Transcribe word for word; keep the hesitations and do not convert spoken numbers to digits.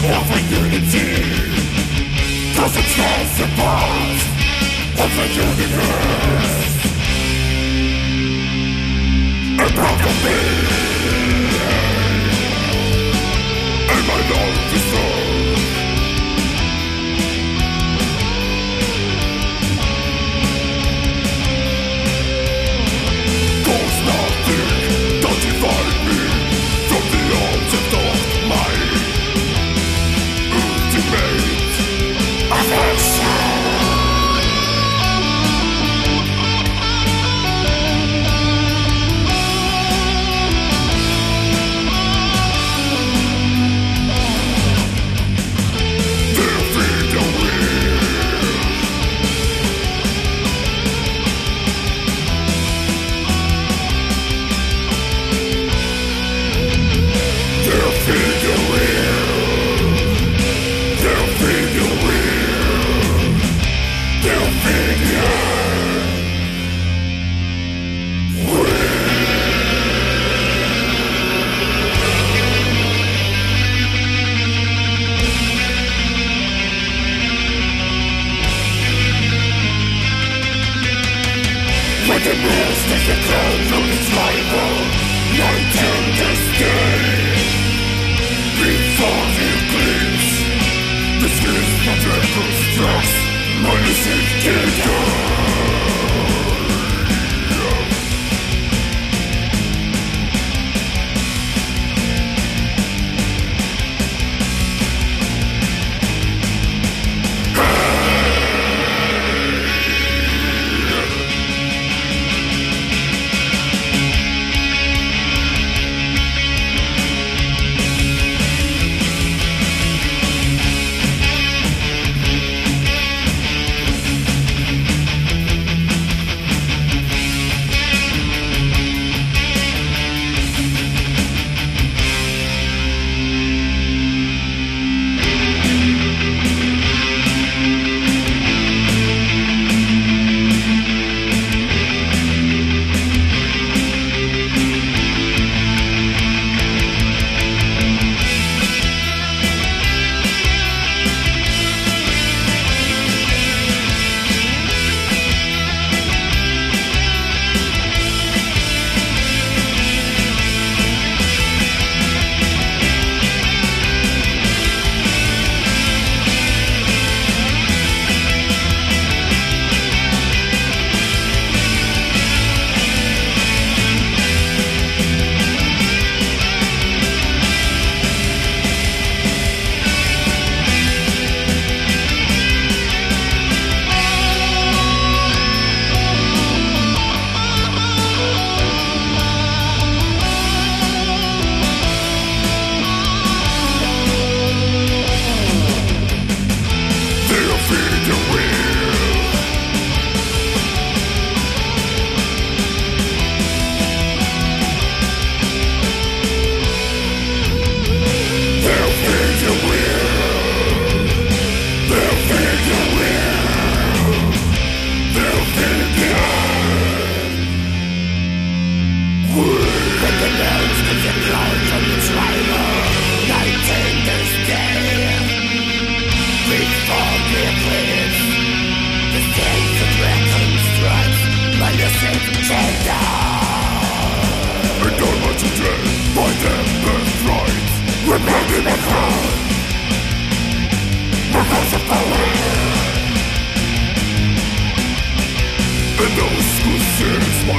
of a unity, cause it falls apart of the universe. And part of me, and my love is love. Cause nothing don't divide me from the object of my ultimate affection. When the mist is the crown from its rival, night and this day, before the eclipse, the skills from the constructs, minus it can die. Remaining at home because of the land, and those who search my